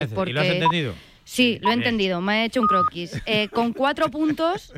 ¿Y lo has entendido? Sí, lo he entendido, me he hecho un croquis. Con 4 puntos,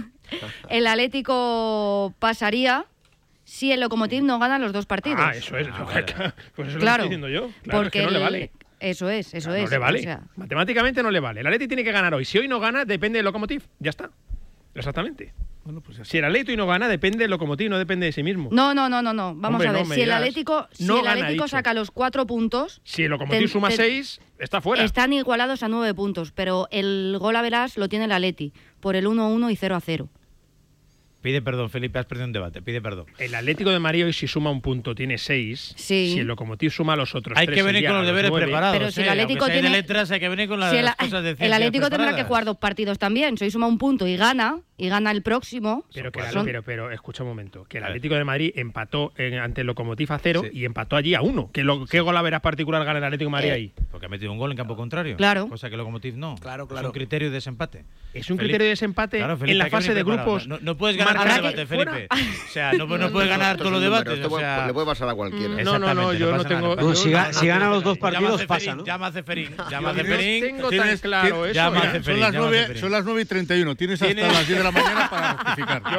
el Atlético pasaría si el Lokomotiv no gana los 2 partidos. Eso es. Pues eso claro, lo estoy diciendo yo. Claro, porque es que no le vale. Eso es. No le vale. O sea, matemáticamente no le vale. El Atleti tiene que ganar hoy. Si hoy no gana, depende del Lokomotiv. Ya está. Exactamente. Bueno, pues si el Atlético no gana, depende del Lokomotiv, no depende de sí mismo. No. Vamos a ver. Si el Atlético saca los 4 puntos... Si el Lokomotiv suma 6, está fuera. Están igualados a 9 puntos, pero el gol a verás lo tiene el Atleti por el 1-1 y 0-0. Pide perdón, Felipe, has perdido un debate. Pide perdón. El Atlético de Madrid hoy, si suma un punto, tiene 6. Sí. Si el Lokomotiv suma los otros 3, hay que venir con los deberes 9. preparados. Pero si el Atlético tiene letras, hay que venir con las cosas de ciencia. El Atlético tendrá preparadas. que jugar 2 partidos también. Si hoy suma un punto y gana el próximo. Pero escucha un momento. Que el Atlético de Madrid empató ante el Lokomotiv a 0 y empató allí a 1. ¿Qué gol a veras particular gana el Atlético de Madrid ahí? Porque ha metido un gol en campo contrario. Claro. Cosa que el Lokomotiv no. Claro. Es un criterio de desempate. Es un criterio de desempate Felipe, en la fase de grupos. No puedes ganar el debate, Felipe. O sea, no puedes ganar todos los debates. Le puede pasar a cualquiera. No, yo no tengo... Si gana los 2 partidos, pasa, ¿no? Llama a Ceferín. Tengo tan claro eso. Son las 9:31. Tienes hasta las 10 de la mañana para rectificar. Yo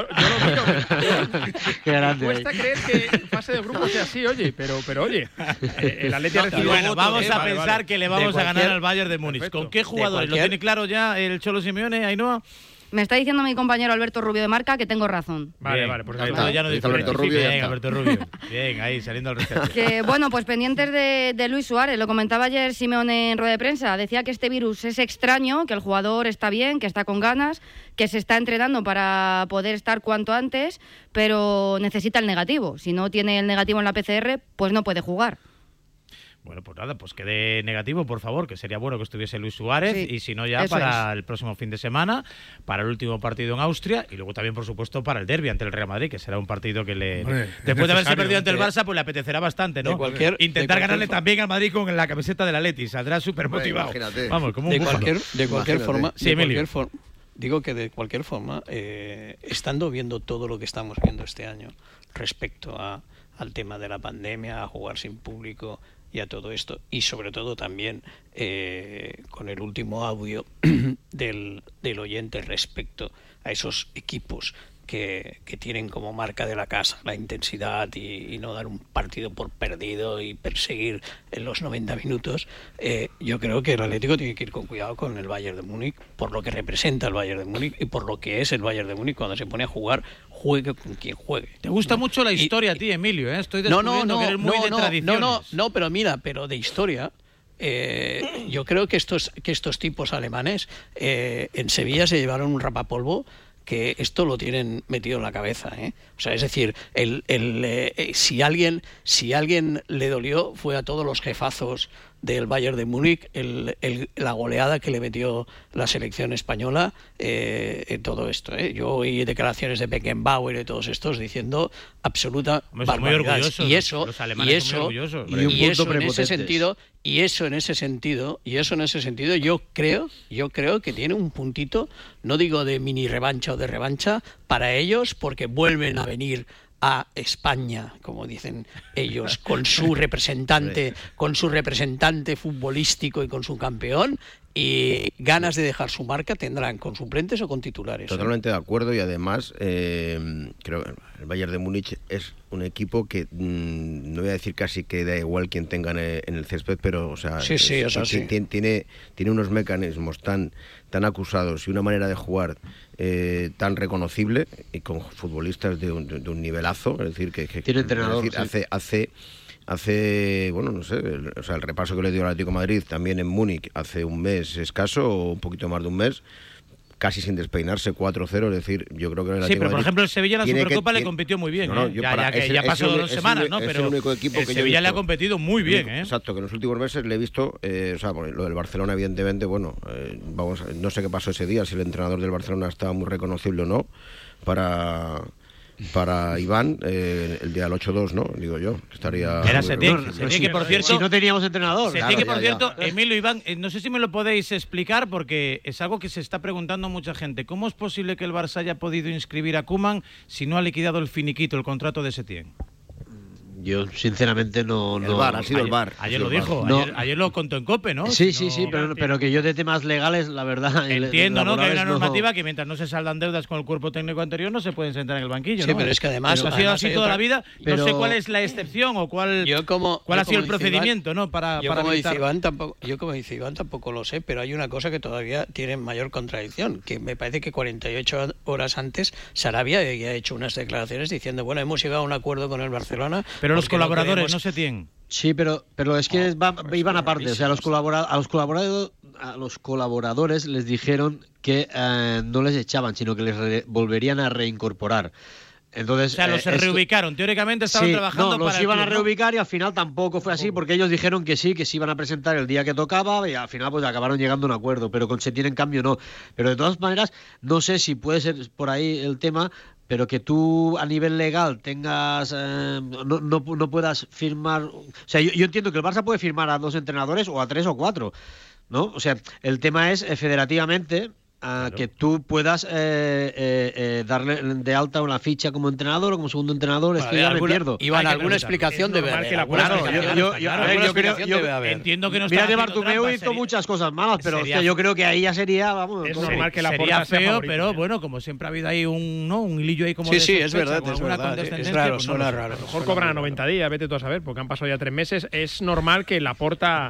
lo miro. Qué grande. Cuesta creer que fase de grupos sea así, oye. Pero oye, el Atlético ha recibido... Bueno, vamos a pensar que le vamos a ganar al Bayern de Múnich. Perfecto. ¿Con qué jugadores? ¿Lo tiene claro ya el Cholo Simeone, Ainhoa? Me está diciendo mi compañero Alberto Rubio de Marca que tengo razón. Vale, pues ya no dice Alberto Rubio. Bien, Alberto Rubio. Bien, ahí, saliendo al rescate. Que bueno, pues pendientes de Luis Suárez, lo comentaba ayer Simeone en rueda de prensa, decía que este virus es extraño, que el jugador está bien, que está con ganas, que se está entrenando para poder estar cuanto antes, pero necesita el negativo. Si no tiene el negativo en la PCR, pues no puede jugar. Bueno, pues nada, pues quede negativo, por favor, que sería bueno que estuviese Luis Suárez, Sí, y si no ya para el próximo fin de semana, para el último partido en Austria, y luego también, por supuesto, para el derbi ante el Real Madrid, que será un partido que después de haberse perdido ante el Barça, pues le apetecerá bastante, ¿no? Intentar ganarle también al Madrid con la camiseta del Atleti, saldrá súper motivado. Vamos, como un de cualquier forma, sí, digo que de cualquier forma, estando viendo todo lo que estamos viendo este año respecto al tema de la pandemia, a jugar sin público y a todo esto, y sobre todo también con el último audio del oyente respecto a esos equipos que tienen como marca de la casa la intensidad y no dar un partido por perdido y perseguir en los 90 minutos, yo creo que el Atlético tiene que ir con cuidado con el Bayern de Múnich, por lo que representa el Bayern de Múnich y por lo que es el Bayern de Múnich cuando se pone a jugar, juegue con quien juegue. Te gusta mucho la historia a ti, Emilio, ¿eh? Estoy descubriendo que eres muy de tradiciones. No, pero de historia. Yo creo que estos tipos alemanes en Sevilla se llevaron un rapapolvo que esto lo tienen metido en la cabeza, ¿eh? O sea, es decir, si alguien le dolió fue a todos los jefazos del Bayern de Múnich la goleada que le metió la selección española en todo esto, ¿eh? Yo oí declaraciones de Beckenbauer y de todos estos diciendo absoluta barbaridad. Y eso en ese sentido yo creo que tiene un puntito, no digo de mini revancha o de revancha para ellos, porque vuelven a venir a España, como dicen ellos, con su representante futbolístico y con su campeón, y ganas de dejar su marca tendrán con suplentes o con titulares. Totalmente de acuerdo, y además creo que el Bayern de Múnich es un equipo que no voy a decir casi que da igual quien tenga en el césped, pero tiene unos mecanismos tan acusados y una manera de jugar tan reconocible, y con futbolistas de un nivelazo, es decir, que tiene entrenador, hace bueno, no sé, el repaso que le dio al Atlético de Madrid también en Múnich hace un mes escaso, o un poquito más de un mes, casi sin despeinarse, 4-0, es decir, yo creo que el Atlético sí, pero por ejemplo el Sevilla en la Supercopa le compitió muy bien, ya pasó 2 semanas, ¿no? Pero el Sevilla le ha competido muy bien, ¿eh? Exacto, que en los últimos meses le he visto, lo del Barcelona, evidentemente, bueno, no sé qué pasó ese día, si el entrenador del Barcelona estaba muy reconocible o no, para Iván, el día del 8-2, ¿no? Digo yo, que estaría... Era Setién, que por cierto... Si no teníamos entrenador. Setién, que por cierto, Emilio, Iván, no sé si me lo podéis explicar, porque es algo que se está preguntando mucha gente. ¿Cómo es posible que el Barça haya podido inscribir a Koeman si no ha liquidado el finiquito, el contrato de Setién? Yo sinceramente no... El VAR, ha sido el VAR. Ayer lo dijo, ayer lo contó en COPE, ¿no? Sí, pero que yo de temas legales, la verdad... Entiendo, ¿no? Que hay una normativa que mientras no se saldan deudas con el cuerpo técnico anterior no se pueden sentar en el banquillo, Sí, ¿no? pero es que además... ha sido así toda la vida. No sé cuál es la excepción o cuál ha sido el procedimiento, ¿no? Yo como dice Iván tampoco lo sé, pero hay una cosa que todavía tiene mayor contradicción, que me parece que 48 horas antes Sarabia había hecho unas declaraciones diciendo, bueno, hemos llegado a un acuerdo con el Barcelona. Pero los colaboradores no se tienen. Sí, pero es que iban aparte. O sea, a los colaboradores les dijeron que no les echaban, sino que les volverían a reincorporar. Entonces, o sea, los reubicaron. Teóricamente estaban trabajando para los iban a reubicar y al final tampoco fue así, porque ellos dijeron que sí, que se iban a presentar el día que tocaba y al final pues acabaron llegando a un acuerdo, pero con Setién en cambio no. Pero de todas maneras, no sé si puede ser por ahí el tema, pero que tú a nivel legal tengas no puedas firmar... O sea, yo entiendo que el Barça puede firmar a 2 entrenadores o a 3 o 4, ¿no? O sea, el tema es federativamente... Claro. Que tú puedas darle de alta una ficha como entrenador o como segundo entrenador, es que ya me pierdo. Iván, alguna explicación debe haber. Entiendo que no mira que Bartomeu hizo muchas cosas malas, pero yo creo que ahí ya sería, vamos, es normal que la sería feo, pero bueno, como siempre ha habido ahí un hilillo ahí como sí, es verdad, es raro, suena raro. A lo mejor cobran a 90 días, vete tú a saber, porque han pasado ya 3 meses. Es normal que Laporta...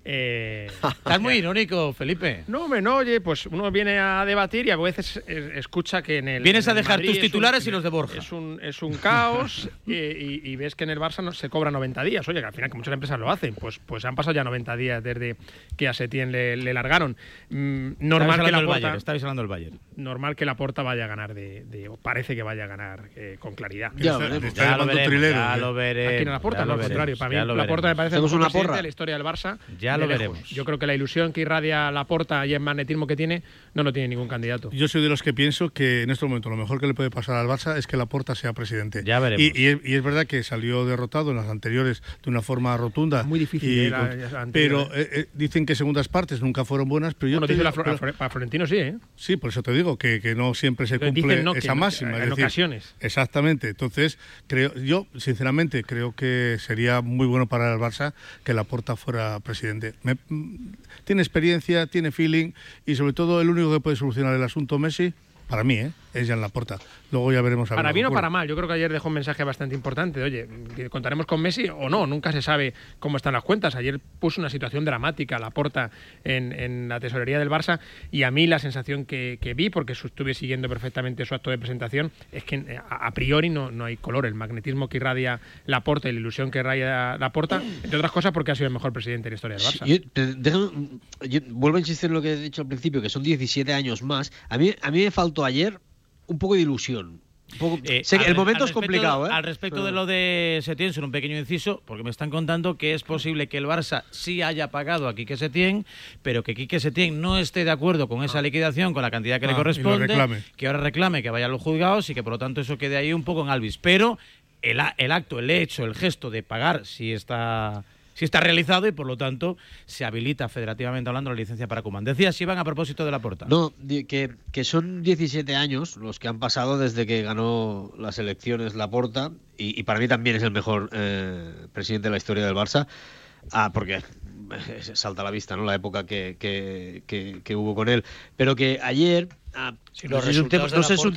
Estás muy irónico, Felipe. No, oye, pues uno viene a debatir y a veces escucha que en el... Vienes a en el dejar Madrid tus titulares y los de Borja. Es un caos y ves que en el Barça no se cobra 90 días. Oye, que al final que muchas empresas lo hacen. Pues han pasado ya 90 días desde que a Setién le largaron. Normal que Laporta... Estabais hablando del Bayern. Normal que Laporta vaya a ganar o parece que vaya a ganar con claridad. Ya lo veremos. Aquí en Laporta, no, al contrario. Para mí Laporta me parece el mejor presidente de la historia del Barça. Ya lo veremos. Yo creo que la ilusión que irradia Laporta y el magnetismo que tiene no tiene ningún candidato. Yo soy de los que pienso que en este momento lo mejor que le puede pasar al Barça es que Laporta sea presidente. Ya veremos. Y es verdad que salió derrotado en las anteriores de una forma rotunda. Muy difícil. Pero dicen que segundas partes nunca fueron buenas. Pero yo para Florentino sí, ¿eh? Sí, por eso te digo que no siempre se cumple esa máxima. En ocasiones. Exactamente. Entonces, yo sinceramente creo que sería muy bueno para el Barça que Laporta fuera presidente. Tiene experiencia, tiene feeling y sobre todo el único que puede solucionar el asunto Messi, para mí, es Joan Laporta. Luego ya veremos. Para bien o para mal, yo creo que ayer dejó un mensaje bastante importante. Oye, ¿contaremos con Messi o no? Nunca se sabe cómo están las cuentas. Ayer puso una situación dramática Laporta en la tesorería del Barça y a mí la sensación que vi, porque estuve siguiendo perfectamente su acto de presentación, es que a priori no hay color. El magnetismo que irradia Laporta y la ilusión que irradia Laporta, entre otras cosas porque ha sido el mejor presidente de la historia del Barça. Yo vuelvo a insistir en lo que he dicho al principio, que son 17 años más. A mí me faltó ayer un poco de ilusión. Sé que el momento es complicado, ¿eh? Al respecto de lo de Setién, solo un pequeño inciso, porque me están contando que es posible que el Barça sí haya pagado a Quique Setién, pero que Quique Setién no esté de acuerdo con esa liquidación, con la cantidad que le corresponde, que ahora reclame que vaya a los juzgados y que por lo tanto eso quede ahí un poco en albis. Pero el acto, el hecho, el gesto de pagar sí está realizado y por lo tanto se habilita federativamente hablando la licencia para Koeman. Decías, Iván, a propósito de Laporta. No, que son 17 años los que han pasado desde que ganó las elecciones Laporta y para mí también es el mejor presidente de la historia del Barça, porque salta a la vista, ¿no?, la época que hubo con él, pero que ayer... los resultados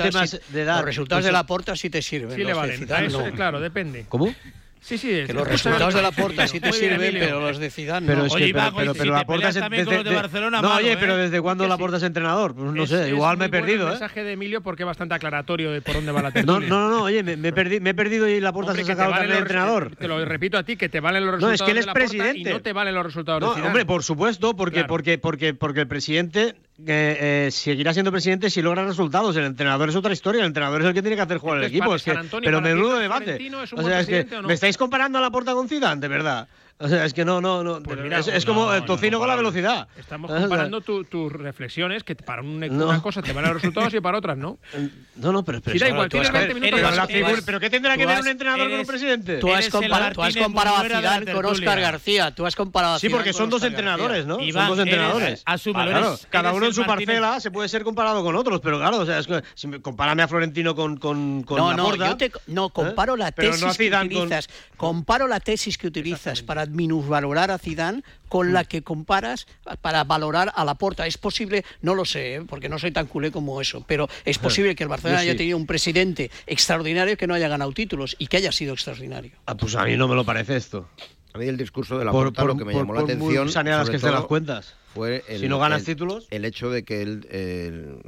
de Laporta sí te sirven. Sí le valen. Claro, depende. ¿Cómo? Sí, que los resultados de Laporta sí te sirven, pero los de Zidane no. Pero Laporta también con los de Barcelona. No, oye, pero ¿desde cuándo Laporta es entrenador? Pues no sé, igual me he perdido. El mensaje de Emilio porque es bastante aclaratorio de por dónde va la tertulia. No, oye, me he perdido y Laporta se ha sacado el entrenador. Te lo repito a ti, que te valen los resultados de Laporta. No, es que él es presidente. Y no te valen los resultados de Zidane. Hombre, por supuesto, porque el presidente seguirá siendo presidente si logra resultados. El entrenador es otra historia, el entrenador es el que tiene que hacer jugar el equipo. Pero menudo debate. O sea, es que me estáis comparando a Laporta con Zidane, de verdad. O sea, es que no. Pues mira, es como el tocino con la velocidad. Estamos comparando tus reflexiones, que para una cosa te van a los resultados y para otras no. No, pero sí, da igual, tienes 20 minutos. ¿Pero qué tendrá que ver un entrenador con un presidente? Tú has comparado a Zidane con Óscar García. Tú has comparado a Sí, porque son dos entrenadores, ¿no? Son dos entrenadores. Claro, cada uno en su parcela se puede ser comparado con otros, pero claro, o sea, es que si compárame a Florentino con Laporta. Comparo la tesis que utilizas. Comparo la tesis que utilizas para minusvalorar a Zidane con la que comparas para valorar a Laporta. Es posible, no lo sé, porque no soy tan culé como eso, pero es posible que el Barcelona haya tenido un presidente extraordinario que no haya ganado títulos y que haya sido extraordinario. Pues a mí no me lo parece esto. A mí el discurso de Laporta lo que me llamó la atención, muy saneadas que estén las cuentas, fue si no ganas títulos, el hecho de que él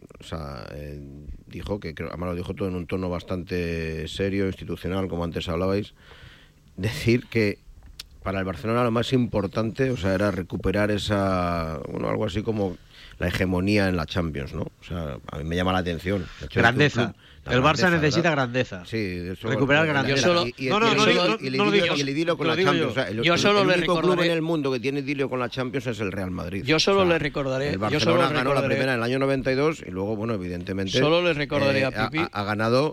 dijo que además lo dijo todo en un tono bastante serio, institucional, como antes hablabais, decir que para el Barcelona lo más importante, era recuperar algo así como la hegemonía en la Champions, ¿no? O sea, a mí me llama la atención. Grandeza. El Barça necesita grandeza. Sí, eso, recuperar grandeza. Y el idilio con la Champions. El único club en el mundo que tiene idilio con la Champions es el Real Madrid. Yo solo le recordaré. El Barcelona ganó la primera en el año 92 y luego, evidentemente. Solo le recordaré a Pipi. Ha ganado.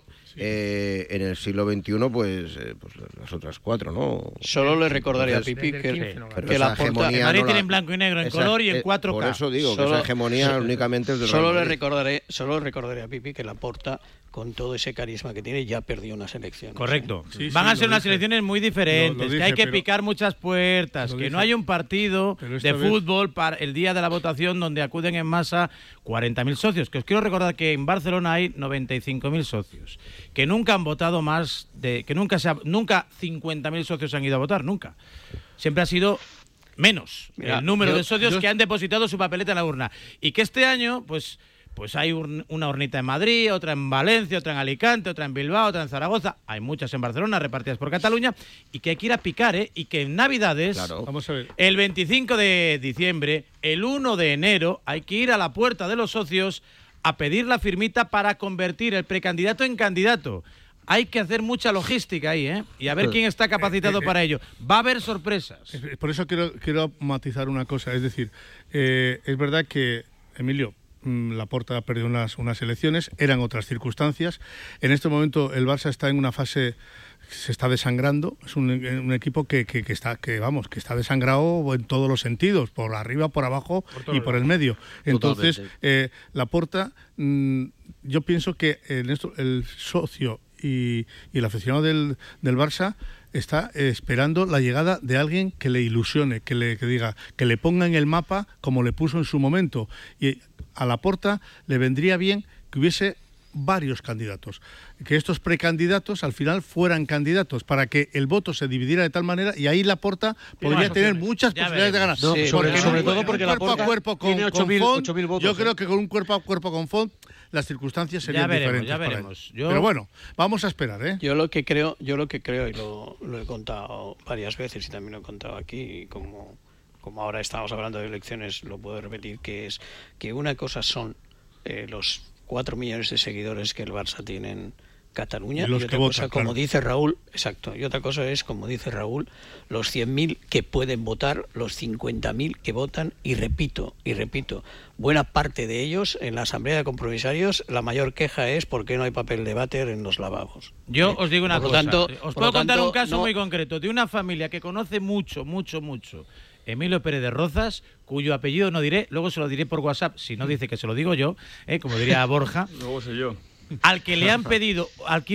En el siglo XXI, pues las otras 4, ¿no? Solo le recordaré a Pipi que la hegemonía Madrid tiene en blanco y negro, en color y en 4K. Por eso digo que esa hegemonía únicamente es del Real Madrid. Solo recordaré a Pipi que Laporta, con todo ese carisma que tiene, ya perdió unas elecciones. Correcto. Van a ser unas elecciones muy diferentes, que hay que picar muchas puertas, que no hay un partido de fútbol para el día de la votación donde acuden en masa 40.000 socios. Que os quiero recordar que en Barcelona hay 95.000 socios. Que nunca han votado más nunca 50.000 socios han ido a votar, nunca. Siempre ha sido menos el número de socios que han depositado su papeleta en la urna. Y que este año, pues hay una urnita en Madrid, otra en Valencia, otra en Alicante, otra en Bilbao, otra en Zaragoza. Hay muchas en Barcelona, repartidas por Cataluña, y que hay que ir a picar, y que en Navidades, vamos a ver, el 25 de diciembre, el 1 de enero, hay que ir a la puerta de los socios a pedir la firmita para convertir el precandidato en candidato. Hay que hacer mucha logística ahí, y a ver quién está capacitado para ello. Va a haber sorpresas. Por eso quiero matizar una cosa. Es decir, es verdad que, Emilio, Laporta ha perdido unas elecciones, eran otras circunstancias. En este momento el Barça está en una fase, se está desangrando, es un equipo que está desangrado en todos los sentidos, por arriba, por abajo y por el medio. Entonces, Laporta, yo pienso que en esto el socio y el aficionado del Barça está esperando la llegada de alguien que le ilusione, que diga, que le ponga en el mapa como le puso en su momento. Y a Laporta le vendría bien que hubiese varios candidatos, que estos precandidatos al final fueran candidatos para que el voto se dividiera de tal manera, y ahí Laporta podría tener muchas posibilidades de ganar. Sobre todo porque Laporta tiene 8.000 votos. Yo creo que con un cuerpo a cuerpo con Font las circunstancias serían diferentes. Ya veremos. Pero bueno, vamos a esperar, Yo lo que creo y lo he contado varias veces y también lo he contado aquí, y como ahora estamos hablando de elecciones, lo puedo repetir, que es que una cosa son los 4 millones de seguidores que el Barça tiene en Cataluña, y otra cosa, como dice Raúl, y otra cosa es, como dice Raúl, los 100.000 que pueden votar, los 50.000 que votan, y repito, buena parte de ellos en la asamblea de compromisarios, la mayor queja es por qué no hay papel de váter en los lavabos. Yo os digo una cosa, os puedo contar un caso muy concreto de una familia que conoce mucho Emilio Pérez de Rozas, cuyo apellido no diré, luego se lo diré por WhatsApp, si no dice que se lo digo yo, como diría Borja. Luego sé yo. Al que le han pedido,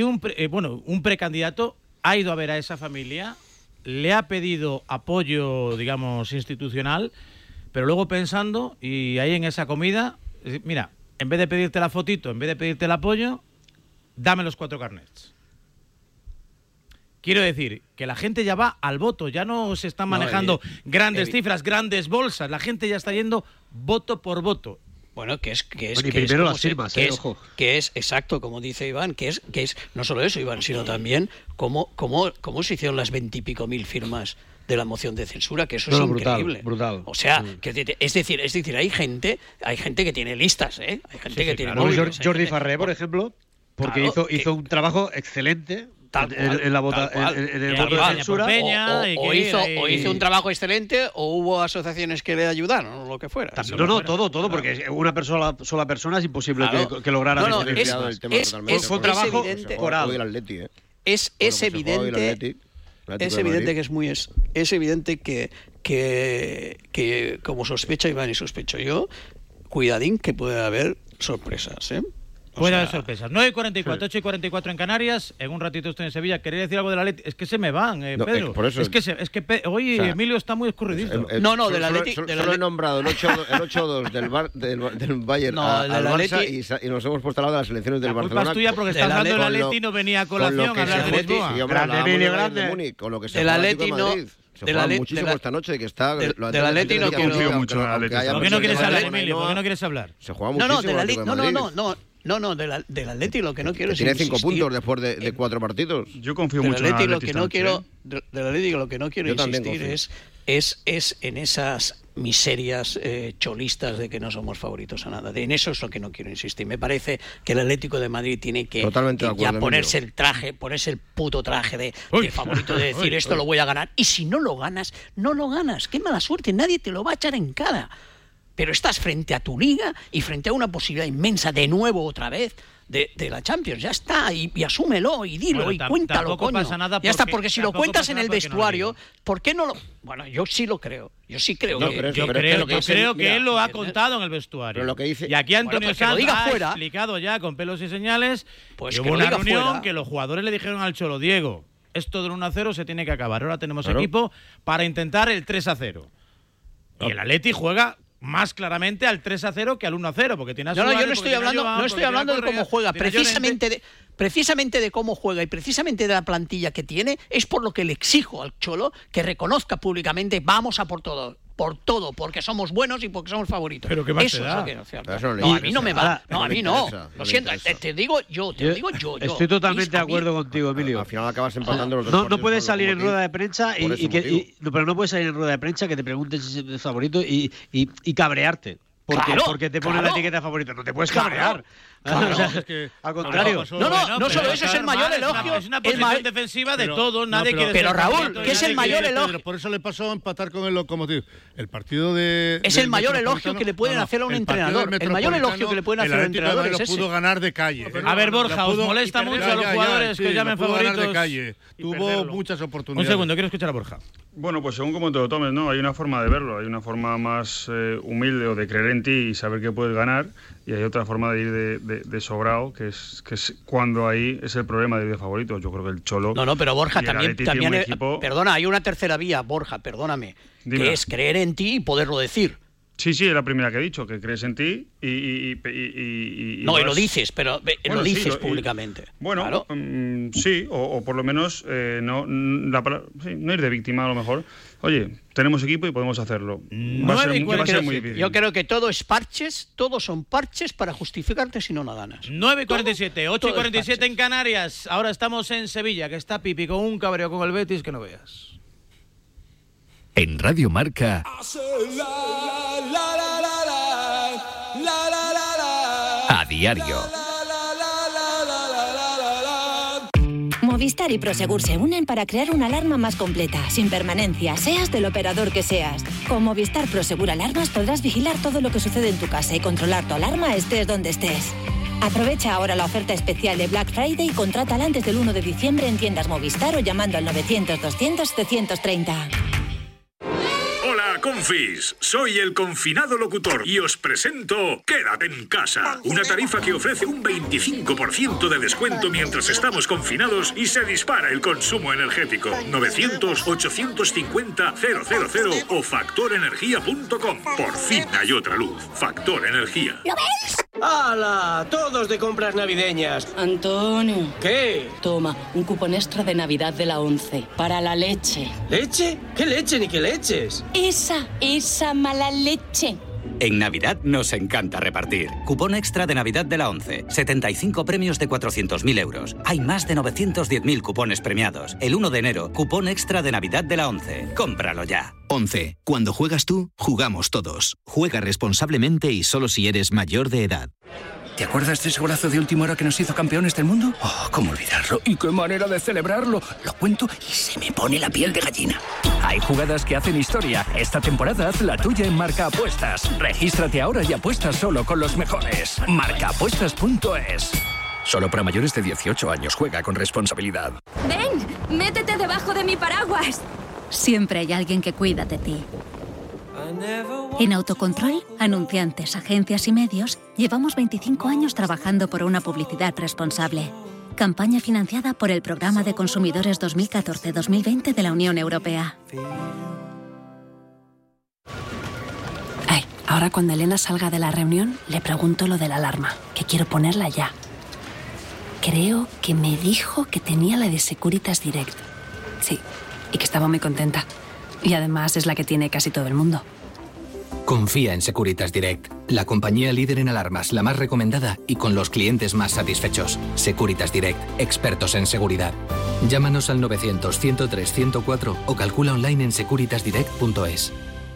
un precandidato ha ido a ver a esa familia, le ha pedido apoyo, digamos, institucional, pero luego pensando, y ahí en esa comida, mira, en vez de pedirte la fotito, en vez de pedirte el apoyo, dame los 4 carnets. Quiero decir que la gente ya va al voto, ya no se están manejando grandes cifras, grandes bolsas, la gente ya está yendo voto por voto. Bueno, primero las firmas, ojo. Que es exacto, como dice Iván, que es no solo eso, Iván, sino también cómo se hicieron las 20 y pico mil firmas de la moción de censura, que eso es increíble. Brutal. O sea, es decir, hay gente que tiene listas, hay gente que tiene móviles. Jordi Farré, por ejemplo, porque hizo un trabajo excelente en el voto de censura. O hizo un trabajo excelente o hubo asociaciones que le ayudaron o lo que fuera. Todo, porque una sola persona es imposible que lograra es un trabajo coral. Es evidente que como sospecha Iván y sospecho yo, cuidadín que puede haber sorpresas, ¿eh? Puede haber sorpresas. 9:44, 8:44 en Canarias. En un ratito estoy en Sevilla. Quería decir algo del Atleti. Es que se me van, Pedro. Por eso, hoy Emilio está muy escurridizo. Del Atleti. Solo he nombrado el 8-2 del Bayern al Barça y nos hemos puesto al lado de las elecciones del Barcelona. La culpa es tuya porque está hablando del Atleti y no venía a colación a hablar de Lisboa. Grande, Emilio, grande. Con lo que se del Atleti no. Se juega muchísimo esta noche que está. Del Atleti no quiero mucho. ¿Por qué no quieres hablar, Emilio? ¿Por qué no quieres hablar? Se juega muchísimo. Del Atleti lo que no quiero es tiene 5 puntos después de 4 partidos. Yo confío mucho en el Atleti. Del Atleti lo que no quiero insistir es en esas miserias cholistas de que no somos favoritos a nada. En eso es lo que no quiero insistir. Me parece que el Atlético de Madrid tiene que ya ponerse el puto traje de favorito, de decir esto lo voy a ganar. Y si no lo ganas, no lo ganas. Qué mala suerte, nadie te lo va a echar en cara. Pero estás frente a tu liga y frente a una posibilidad inmensa de nuevo otra vez de la Champions. Ya está, y asúmelo y dilo y cuéntalo, coño. Pasa nada ya está, porque si lo cuentas en el vestuario, ¿por qué no lo...? Bueno, yo sí lo creo. Yo creo que él lo ha contado en el vestuario. Pero lo que dice, y aquí Antonio Sanz ha explicado ya con pelos y señales que hubo una reunión que los jugadores le dijeron al Cholo: Diego, esto del 1-0 se tiene que acabar. Ahora tenemos equipo para intentar el 3-0. Y el Atleti juega más claramente al 3-0 que al 1-0, porque tiene a Suárez, yo no estoy hablando de cómo juega, precisamente de cómo juega y precisamente de la plantilla que tiene, es por lo que le exijo al Cholo que reconozca públicamente: vamos a por todo, porque somos buenos y porque somos favoritos. Pero qué más eso te da. Es lo que no es cierto. No, a mí no me va. No, a mí no. Lo siento, te digo yo. Estoy totalmente de acuerdo contigo, Emilio. Al final acabas empatando los dos. No puedes salir en rueda de prensa pero no puedes salir en rueda de prensa que te pregunten si es favorito y cabrearte. Porque te ponen la etiqueta de favorito. No te puedes cabrear. Claro. O sea, es que, al contrario. No solo eso, es el mayor elogio. Es una posición defensiva de todos. Nadie quiere. Pero Raúl, ¿qué es el mayor elogio? Por eso le pasó a empatar con el Lokomotiv. El partido de. Es el mayor elogio que le pueden hacer a un entrenador. El mayor elogio que le pueden hacer a un entrenador es ese. Pudo ganar de calle. A ver, Borja, ¿os molesta mucho a los jugadores que llamen favoritos? De calle. Tuvo muchas oportunidades. Un segundo, quiero escuchar a Borja. Bueno, pues según como te lo tomes, ¿no? Hay una forma de verlo, hay una forma más humilde o de creer en ti y saber que puedes ganar, y hay otra forma de ir de sobrado, que es cuando ahí es el problema de ir de favorito. Yo creo que el Cholo... No, pero Borja también perdona, hay una tercera vía, Borja, perdóname, que es creer en ti y poderlo decir. Sí, es la primera que he dicho, que crees en ti y no, y lo dices, pero lo dices públicamente. Bueno, claro. Sí, o por lo menos no ir de víctima a lo mejor. Oye, tenemos equipo y podemos hacerlo. Va a ser muy difícil. Yo creo que todo es parches, todos son parches para justificarte si no ganas. 9:47, 8:47 en Canarias. Ahora estamos en Sevilla, que está Pipi con un cabreo con el Betis que no veas. En Radio Marca, a diario. Movistar y Prosegur se unen para crear una alarma más completa, sin permanencia, seas del operador que seas. Con Movistar Prosegur Alarmas podrás vigilar todo lo que sucede en tu casa y controlar tu alarma estés donde estés. Aprovecha ahora la oferta especial de Black Friday y contrátala antes del 1 de diciembre en tiendas Movistar o llamando al 900-200-730. Hola, confis. Soy el confinado locutor y os presento Quédate en casa. Una tarifa que ofrece un 25% de descuento mientras estamos confinados y se dispara el consumo energético. 900-850-000 o factorenergia.com. Por fin hay otra luz. Factor Energía. ¿Lo ves? ¡Hala! Todos de compras navideñas. Antonio. ¿Qué? Toma, un cupón extra de Navidad de la 11. Para la leche. ¿Leche? ¿Qué leche ni qué leches? Esa mala leche. En Navidad nos encanta repartir. Cupón extra de Navidad de la 11. 75 premios de 400.000 euros. Hay más de 910.000 cupones premiados. El 1 de enero, cupón extra de Navidad de la 11. Cómpralo ya. 11. Cuando juegas tú, jugamos todos. Juega responsablemente y solo si eres mayor de edad. ¿Te acuerdas de ese golazo de última hora que nos hizo campeones del mundo? Oh, cómo olvidarlo. ¿Y qué manera de celebrarlo? Lo cuento y se me pone la piel de gallina. Hay jugadas que hacen historia. Esta temporada haz la tuya en Marca Apuestas. Regístrate ahora y apuesta solo con los mejores. Marcaapuestas.es. Solo para mayores de 18 años. Juega con responsabilidad. ¡Ven! ¡Métete debajo de mi paraguas! Siempre hay alguien que cuida de ti. En Autocontrol, anunciantes, agencias y medios, llevamos 25 años trabajando por una publicidad responsable. Campaña financiada por el Programa de Consumidores 2014-2020 de la Unión Europea. Ay, ahora cuando Elena salga de la reunión, le pregunto lo de la alarma, que quiero ponerla ya. Creo que me dijo que tenía la de Securitas Direct. Sí, y que estaba muy contenta. Y además es la que tiene casi todo el mundo. Confía en Securitas Direct, la compañía líder en alarmas, la más recomendada y con los clientes más satisfechos. Securitas Direct, expertos en seguridad. Llámanos al 900-103-104 o calcula online en securitasdirect.es.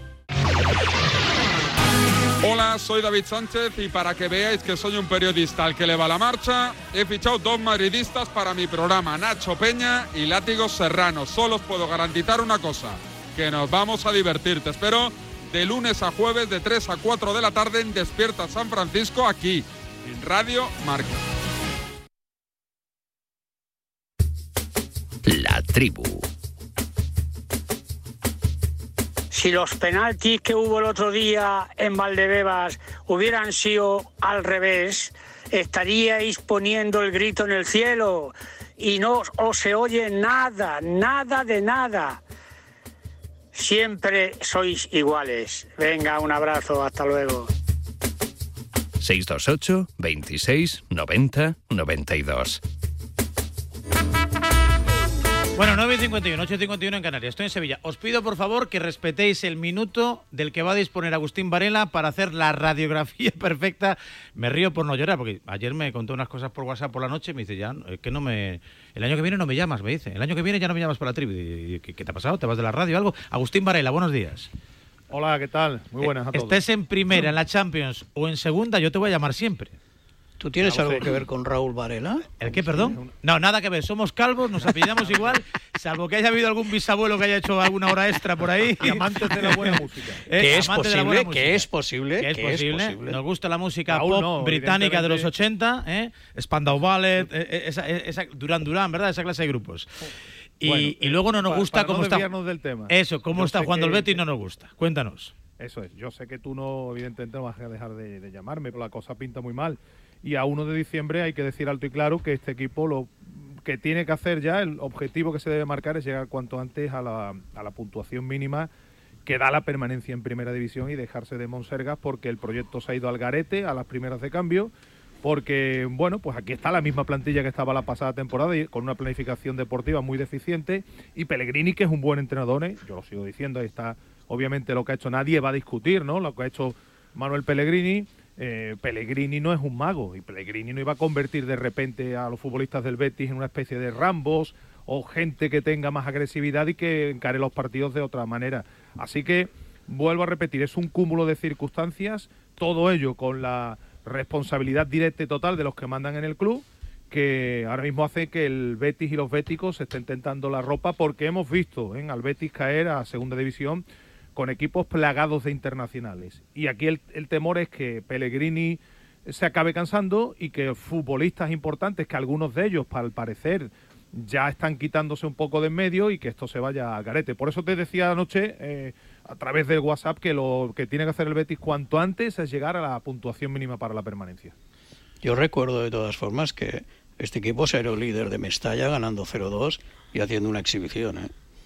Hola, soy David Sánchez y para que veáis que soy un periodista al que le va la marcha, he fichado 2 madridistas para mi programa, Nacho Peña y Látigo Serrano. Solo os puedo garantizar una cosa, que nos vamos a divertir. Te espero de lunes a jueves de 3 a 4 de la tarde en Despierta San Francisco, aquí, en Radio Marca. La tribu. Si los penaltis que hubo el otro día en Valdebebas hubieran sido al revés, estaríais poniendo el grito en el cielo y no os se oye nada, nada de nada. Siempre sois iguales. Venga, un abrazo, hasta luego. 628 26 90 92. Bueno, 9:51, 8:51 en Canarias. Estoy en Sevilla. Os pido, por favor, que respetéis el minuto del que va a disponer Agustín Varela para hacer la radiografía perfecta. Me río por no llorar, porque ayer me contó unas cosas por WhatsApp por la noche y me dice, ya, que no me... El año que viene no me llamas, me dice. El año que viene ya no me llamas para la tribu. ¿Qué te ha pasado? ¿Te vas de la radio o algo? Agustín Varela, buenos días. Hola, ¿qué tal? Muy buenas a todos. Estés en primera, en la Champions o en segunda, yo te voy a llamar siempre. ¿Tú tienes algo que ver con Raúl Varela? ¿El qué, perdón? No, nada que ver. Somos calvos, nos apellidamos igual, salvo que haya habido algún bisabuelo que haya hecho alguna hora extra por ahí. Y amantes de la buena música. Que es posible. Nos gusta la música pop británica de los 80, Spandau Ballet, esa Duran Duran, ¿verdad? Esa clase de grupos. Y luego no nos gusta cómo está... del tema. Eso, cómo está jugando el Betis no nos gusta. Cuéntanos. Eso es. Yo sé que tú no, evidentemente, no vas a dejar de llamarme, pero la cosa pinta muy mal. Y a 1 de diciembre hay que decir alto y claro que este equipo lo que tiene que hacer ya, el objetivo que se debe marcar es llegar cuanto antes a la puntuación mínima que da la permanencia en primera división y dejarse de monsergas, porque el proyecto se ha ido al garete a las primeras de cambio, porque, bueno, pues aquí está la misma plantilla que estaba la pasada temporada y con una planificación deportiva muy deficiente, y Pellegrini, que es un buen entrenador, yo lo sigo diciendo, ahí está obviamente lo que ha hecho, nadie va a discutir, ¿no? Lo que ha hecho Manuel Pellegrini. Pellegrini no es un mago y Pellegrini no iba a convertir de repente a los futbolistas del Betis en una especie de Rambos o gente que tenga más agresividad y que encare los partidos de otra manera. Así que, vuelvo a repetir, es un cúmulo de circunstancias, todo ello con la responsabilidad directa y total de los que mandan en el club, que ahora mismo hace que el Betis y los béticos se estén tentando la ropa, porque hemos visto al Betis caer a segunda división con equipos plagados de internacionales. Y aquí el temor es que Pellegrini se acabe cansando y que futbolistas importantes, que algunos de ellos, al parecer, ya están quitándose un poco de en medio y que esto se vaya al garete. Por eso te decía anoche, a través del WhatsApp, que lo que tiene que hacer el Betis cuanto antes es llegar a la puntuación mínima para la permanencia. Yo recuerdo de todas formas que este equipo se era líder de Mestalla ganando 0-2 y haciendo una exhibición,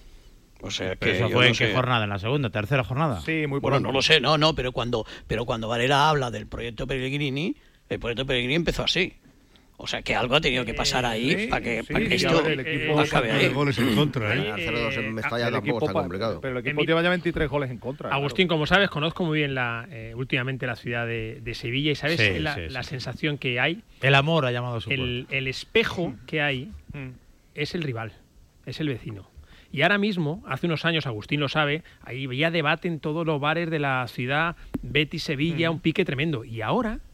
O sea, que ¿eso fue en qué jornada? ¿En la segunda, tercera jornada? Sí, muy bueno, no lo sé, pero cuando Varela habla del proyecto Pellegrini, el proyecto Pellegrini empezó así. O sea, que algo ha tenido que pasar ahí para que esto el equipo acabe ahí. Goles en contra, El 0-2 en Mestalla tampoco está complicado. Pero el equipo lleva ya 23 goles en contra. Agustín, como sabes, conozco muy bien últimamente la ciudad de Sevilla y sabes la sensación que hay. El amor ha llamado a su puerta. El espejo que hay es el rival, es el vecino. Y ahora mismo, hace unos años, Agustín lo sabe, ahí había debate en todos los bares de la ciudad, Betis, Sevilla, un pique tremendo. Y ahora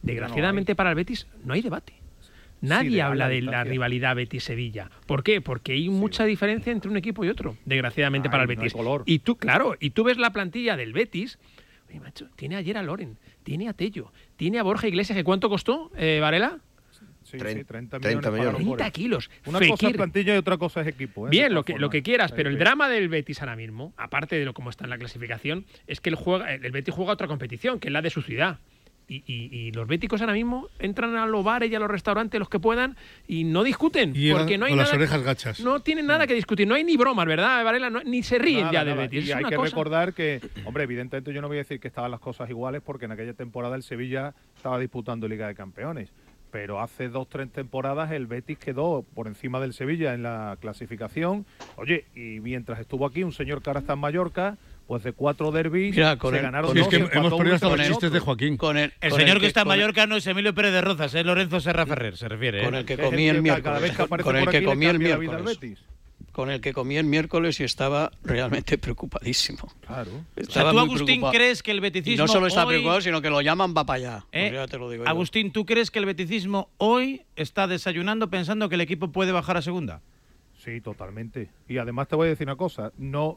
Desgraciadamente para el Betis no hay debate. Nadie habla de la rivalidad Betis-Sevilla. ¿Por qué? Porque hay mucha diferencia entre un equipo y otro, desgraciadamente para el Betis. Y tú ves la plantilla del Betis. Oye, macho, tiene ayer a Loren, tiene a Tello, tiene a Borja Iglesias, que ¿cuánto costó, Varela? Sí, 30 millones. 30 kilos. Una cosa es plantilla y otra cosa es equipo. Bien, lo que quieras, pero el drama del Betis ahora mismo, aparte de cómo está en la clasificación, es que el Betis juega otra competición, que es la de su ciudad. Y los béticos ahora mismo entran a los bares y a los restaurantes los que puedan y no discuten, porque no hay con nada, las orejas gachas. No tienen nada que discutir, no hay ni bromas, ¿verdad, Varela? Ni se ríen ya del Betis. Y hay que recordar que, hombre, evidentemente yo no voy a decir que estaban las cosas iguales, porque en aquella temporada el Sevilla estaba disputando Liga de Campeones, pero hace 2-3 temporadas el Betis quedó por encima del Sevilla en la clasificación. Oye, y mientras estuvo aquí un señor que ahora está en Mallorca, pues de 4 derbis se ganaron 2. Es que hemos perdido hasta los chistes de Joaquín. El señor que está en Mallorca no es Emilio Pérez de Rozas, es Lorenzo Serra Ferrer, se refiere. Con el que comí el miércoles. Con el que comí el miércoles. Con el que comí el miércoles y estaba realmente preocupadísimo. Claro. O sea, tú, Agustín, crees que el beticismo y no solo está hoy... preocupado, sino que lo llaman va para allá. Ya te lo digo Agustín, ¿tú crees que el beticismo hoy está desayunando pensando que el equipo puede bajar a segunda? Sí, totalmente. Y además te voy a decir una cosa. No...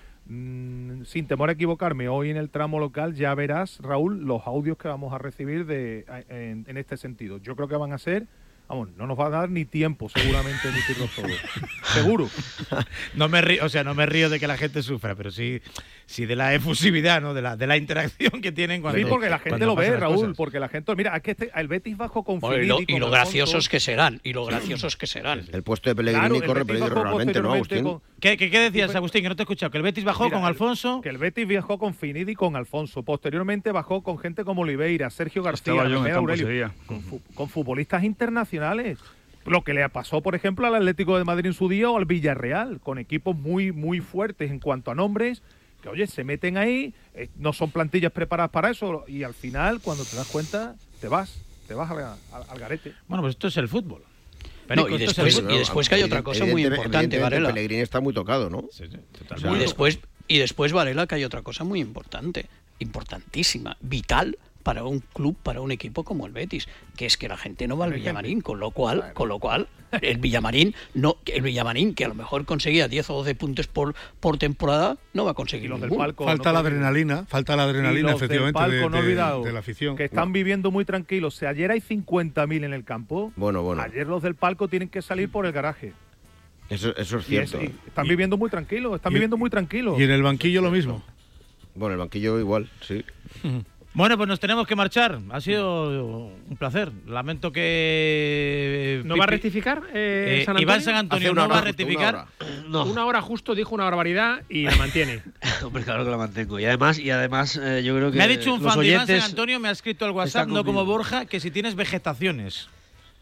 sin temor a equivocarme, hoy en el tramo local ya verás, Raúl, los audios que vamos a recibir en este sentido. Yo creo que van a ser, vamos, no nos va a dar ni tiempo seguramente emitirlos todos. Seguro. No me río de que la gente sufra, pero sí de la efusividad, ¿no? de la interacción que tienen cuando. Sí, porque la gente lo ve, Raúl, porque la gente, mira, es que el Betis bajó con Finidi, y lo graciosos que serán, El puesto de Pellegrini corre peligro realmente, ¿no, Agustín? ¿Qué decías, Agustín? Que no te he escuchado. Que el Betis bajó con Alfonso. Que el Betis viajó con Finidi y con Alfonso. Posteriormente bajó con gente como Oliveira, Sergio García, Aurelio, con futbolistas internacionales. Lo que le pasó, por ejemplo, al Atlético de Madrid en su día o al Villarreal, con equipos muy, muy fuertes en cuanto a nombres, que, oye, se meten ahí, no son plantillas preparadas para eso, y al final, cuando te das cuenta, te vas al garete. Bueno, pues esto es el fútbol. No, y después que hay otra cosa muy importante, Varela. Pellegrini está muy tocado, ¿no? Sí, totalmente. Y después, Varela, que hay otra cosa muy importante, importantísima, vital para un club, para un equipo como el Betis, que es que la gente no va al Villamarín, con lo cual el Villamarín, que a lo mejor conseguía 10 o 12 puntos por temporada, no va a conseguir los ninguno. Del palco, falta la adrenalina, efectivamente, palco, de la afición. Que están viviendo muy tranquilos. Si ayer hay 50.000 en el campo, bueno. Ayer los del palco tienen que salir por el garaje. Eso es cierto. Están viviendo muy tranquilos, Y en el banquillo lo mismo. Bueno, el banquillo igual, sí. Bueno, pues nos tenemos que marchar. Ha sido un placer. Lamento que... ¿No va a rectificar San Antonio? Iván San Antonio no va a rectificar. Una hora justo dijo una barbaridad y la mantiene. Hombre, claro que la mantengo. Y además yo creo que... Me ha dicho un fan de Iván San Antonio, me ha escrito al WhatsApp, no como Borja, que si tienes vegetaciones.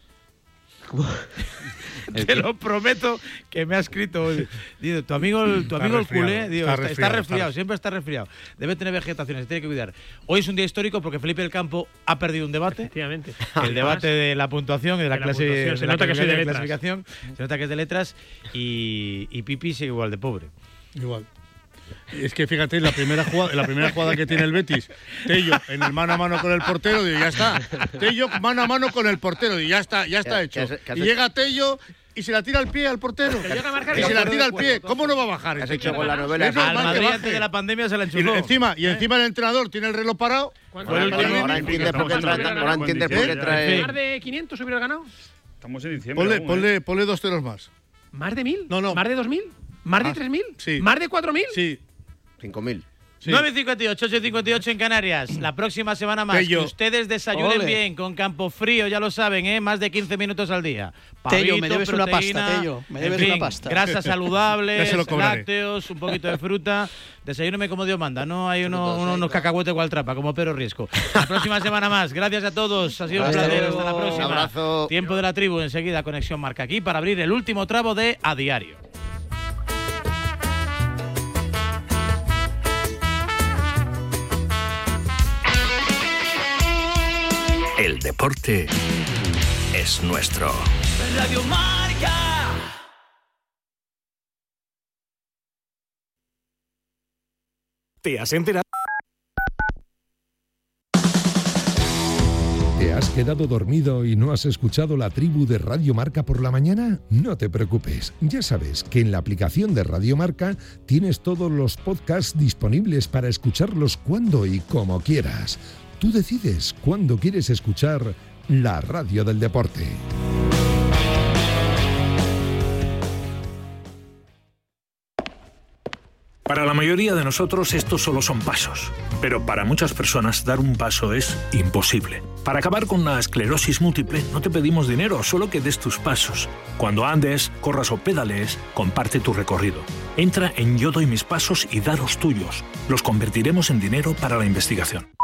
Te lo prometo que me ha escrito hoy. Digo, tu amigo el culé, digo, está resfriado, siempre está resfriado. Debe tener vegetaciones, se tiene que cuidar. Hoy es un día histórico porque Felipe del Campo ha perdido un debate. Efectivamente. El debate de la puntuación y de la clasificación. Se nota que es de letras. Clasificación. Se nota que es de letras y Pipi sigue igual de pobre. Igual. Es que fíjate, la primera jugada que tiene el Betis, Tello en el mano a mano con el portero, digo, ya está. Tello mano a mano con el portero, digo, ya está hecho. Y llega Tello y se la tira al pie al portero. Y se la tira al pie. ¿Cómo no va a bajar? Has hecho con la novela. Al Madrid antes de la pandemia se la enchufó. Y encima el entrenador tiene el reloj parado. Ahora entiendes por qué trae. ¿Más de 500 hubiera ganado? Estamos en diciembre. Ponle 2 ceros más. ¿Más de 1.000? No. ¿Más de 2.000? ¿Más de 3.000? Sí. ¿Más de 4.000? Sí. 5.000. Sí. 9.58, 8.58 en Canarias. La próxima semana más. Tello. Que ustedes desayunen bien con Campo Frío, ya lo saben, más de 15 minutos al día. Tello, me debes una pasta, Tello. Me debes una pasta. Grasas saludables, lácteos, un poquito de fruta. Desayúneme como Dios manda. No hay unos cacahuetes cual trapa, como Pedro Riesco. La próxima semana más. Gracias a todos. Ha sido un placer. Hasta la próxima. Un abrazo. Tiempo de la tribu. Enseguida Conexión Marca aquí para abrir el último tramo de A Diario. El deporte es nuestro. Radio Marca. ¿Te has enterado? quedado dormido y no has escuchado La Tribu de Radio Marca por la mañana? No te preocupes, ya sabes que en la aplicación de Radio Marca tienes todos los podcasts disponibles para escucharlos cuando y como quieras. Tú decides cuándo quieres escuchar la radio del deporte. Para la mayoría de nosotros estos solo son pasos, pero para muchas personas dar un paso es imposible. Para acabar con la esclerosis múltiple no te pedimos dinero, solo que des tus pasos. Cuando andes, corras o pedalees, comparte tu recorrido. Entra en Yo doy mis pasos y da los tuyos. Los convertiremos en dinero para la investigación.